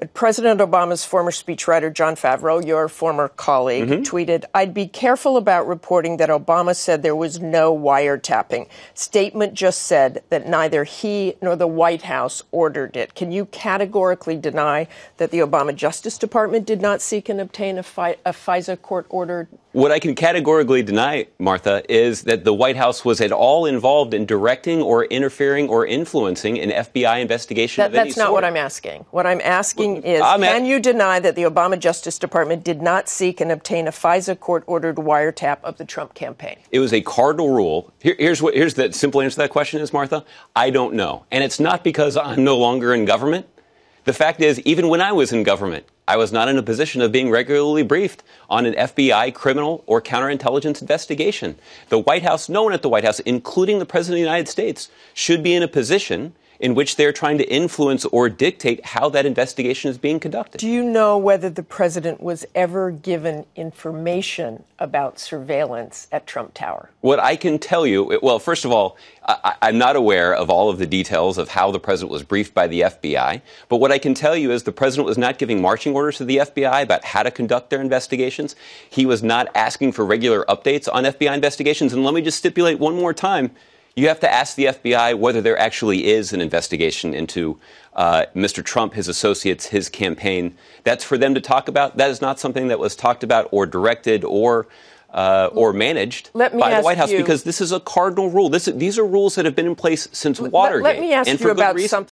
President Obama's former speechwriter, Jon Favreau, your former colleague, tweeted, "I'd be careful about reporting that Obama said there was no wiretapping. Statement just said that neither he nor the White House ordered it." Can you categorically deny that the Obama Justice Department did not seek and obtain a FISA court-ordered? What I can categorically deny, Martha, is that the White House was at all involved in directing or interfering or influencing an FBI investigation of any That's not sort. what I'm asking. What I'm asking is, can you deny that the Obama Justice Department did not seek and obtain a FISA court-ordered wiretap of the Trump campaign? It was a cardinal rule. Here's the simple answer to that question is, Martha, I don't know. And it's not because I'm no longer in government. The fact is, even when I was in government, I was not in a position of being regularly briefed on an FBI criminal or counterintelligence investigation. The White House, no one at the White House, including the President of the United States, should be in a position in which they're trying to influence or dictate how that investigation is being conducted. Do you know whether the president was ever given information about surveillance at Trump Tower? What I can tell you, well, first of all, I'm not aware of all of the details of how the president was briefed by the FBI. But what I can tell you is the president was not giving marching orders to the FBI about how to conduct their investigations. He was not asking for regular updates on FBI investigations. And let me just stipulate one more time. You have to ask the FBI whether there actually is an investigation into Mr. Trump, his associates, his campaign. That's for them to talk about. That is not something that was talked about or directed or managed by the White House, because this is a cardinal rule. These are rules that have been in place since Watergate. Let me ask you about something.